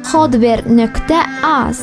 Hotver.az.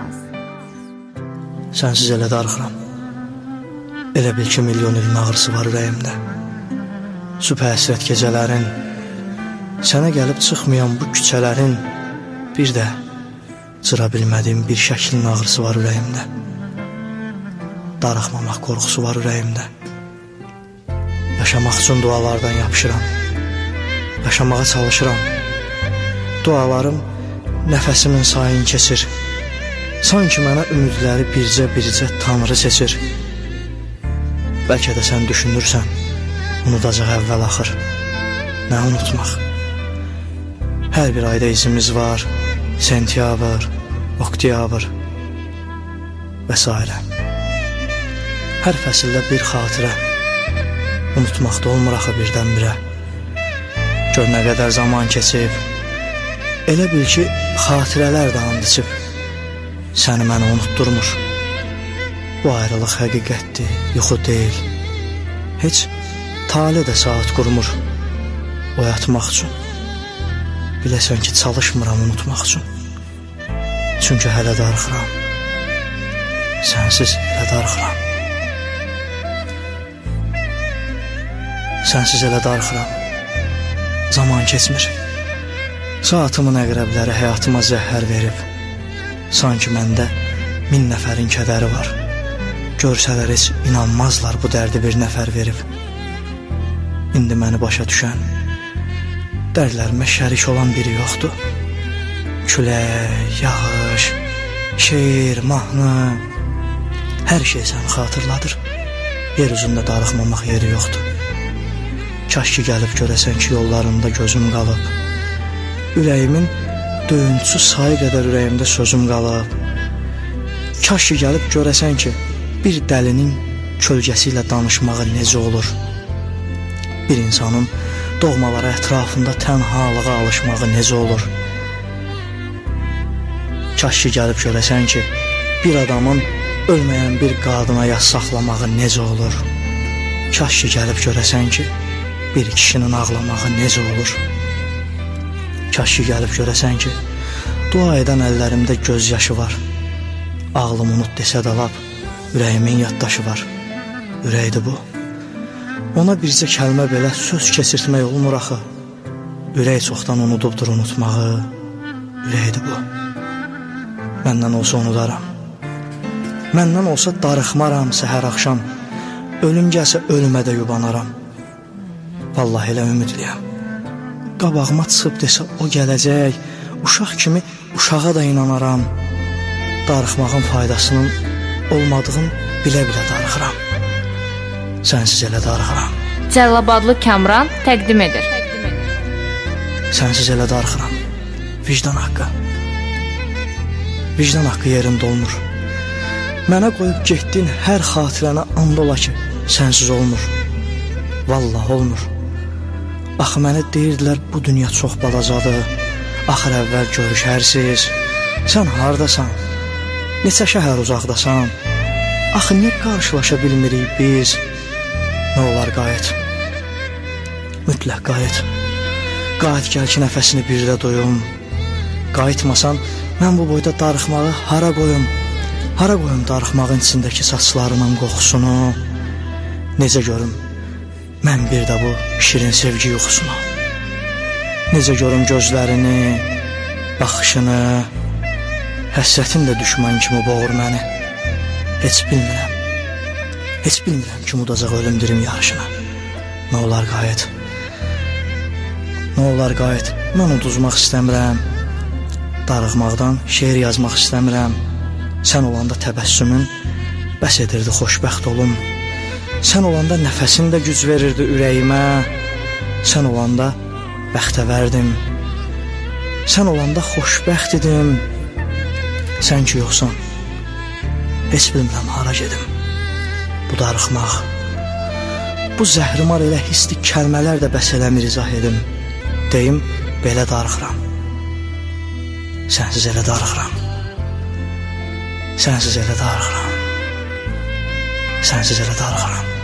Sənsiz elə darıxıram. Elə bil ki, milyon ilin ağrısı var ürəyimdə. Sübh həsrət gecələrin, sənə gəlib çıxmayan bu küçələrin, bir də cıra bilmədiyim bir şəklin ağrısı var ürəyimdə. Darıxmamaq qorxusu var ürəyimdə. Yaşamaq üçün dualardan yapışıram. Yaşamağa çalışıram. Dualarım nəfəsimin sayını keçir. Sanki mənə ümidləri bircə Tanrı seçir. Bəlkə də sən düşünürsən, unudacaq əvvəl axır. Nə unutmaq? Hər bir ayda izimiz var. Sentyabr, oktyabr və s. Hər fəsildə bir xatirə. Unutmaqda olmur axı birdən-birə. Gör nə qədər zaman keçib. Elə bil ki, xatirələr də and içib. Səni mənə unutturmur. Bu ayrılıq həqiqətdir, yuxu deyil. Heç tale də saat qurmur oyatmaq üçün. Biləsən ki, çalışmıram unutmaq üçün. Çünki hələ darıxıram. Sənsiz elə darıxıram. Sənsiz elə darıxıram. Zaman keçmir. Saatımın əqrəbləri həyatıma zəhər verib. Sanki məndə 1000 nəfərin kədəri var. Görsələr heç inanmazlar bu dərdi bir nəfər verib. İndi məni başa düşən, dərdlərimə şərik olan biri yoxdur. Külək, yağış, şeir, mahnı, hər şey səni xatırladır. Yer üzündə darıxmamaq yeri yoxdur. Kaş ki gəlib görəsən ki, yollarında gözüm qalıb. Ürəyimin döyüntüsü sayı qədər ürəyimdə sözüm qalıb. Kaş ki gəlib görəsən ki, bir dəlinin kölgəsi ilə danışmağı necə olur. Bir insanın doğmaları ətrafında tənhalığa alışmağı necə olur. Kaş ki gəlib görəsən ki, bir adamın ölməyən bir qadına yas saxlamağı necə olur. Kaş ki gəlib görəsən ki, bir kişinin ağlamağı necə olur. Kaş ki gəlib görəsən ki, dua edən əllərimdə göz yaşı var. Ağlım unut desə də lap, ürəyimin yaddaşı var. Ürəkdir bu. Ona bircə kəlmə belə söz keçirtmək olmur axı. Ürək çoxdan unudubdur unutmağı. Ürəkdir bu. Məndən olsa unudaram. Məndən olsa darıxmaram səhər axşam. Ölüm gəlsə ölümə də yubanaram. Vallahi elə ümidliyəm. Qabağıma çıxıb desə o gələcək. Uşaq kimi uşağa da inanaram. Darıxmağın faydasının olmadığını bilə-bilə darıxıram. Sənsiz elə darıxıram. Cəlilabadlı Kamran təqdim edir. Sənsiz elə darıxıram. Vicdan haqqı. Vicdan haqqı yerində olmur. Mənə qoyub getdin hər xatirənə and ola ki, sənsiz olmur. Vallahi olmur. Axı mənə deyirdilər bu dünya çox balacadır. Axır əvvəl görüşərsiz. Sən hardasan? Neçə şəhər uzaqdasan? Axı niyə qarşılaşa bilmirik biz? Nə olar qayıt? Mütləq qayıt. Qayıt gəl ki, nəfəsini birdə doyum. Qayıtmasan, mən bu boyda darıxmağı hara qoyum? Hara qoyum darıxmağın içindəki saçlarının qoxusunu? Necə görüm? Mən bir də bu şirin sevgi yuxusunu. Necə görüm gözlərini, baxışını. Həsrətin də düşman kimi boğur məni. Heç bilmirəm. Heç bilmirəm ki, udacaq ölüm dirim yarışına. Nə olar qayıt? Nə olar qayıt? Mən uduzmaq istəmirəm. Darıxmaqdan şeir yazmaq istəmirəm. Sən olanda təbəssümün bəs edirdi xoşbəxt olum. Sən olanda nəfəsin də güc verirdi ürəyimə. Sən olanda bəxtəvərdim. Sən olanda xoşbəxt idim. Sən ki yoxsan, heç bilmirəm hara gedim. Bu darıxmaq, bu zəhrimar elə hisli kəlmələr də bəs eləmir izah edim. Deyim, belə darıxıram. Sənsiz elə darıxıram. Sənsiz elə darıxıram. Sənsiz elə darıxıram.